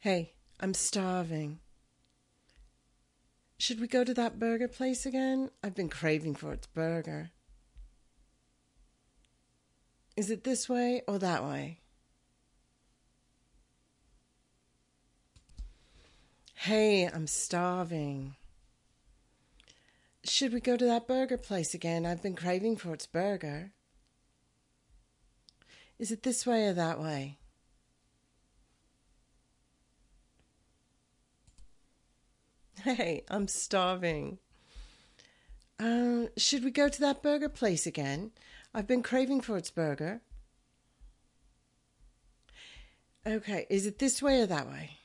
Hey, I'm starving. Should we go to that burger place again? I've been craving for its burger. Is it this way or that way? Hey, I'm starving. Should we go to that burger place again? I've been craving for its burger. Is it this way or that way? Hey, I'm starving. Should we go to that burger place again? I've been craving for its burger. Okay, is it this way or that way?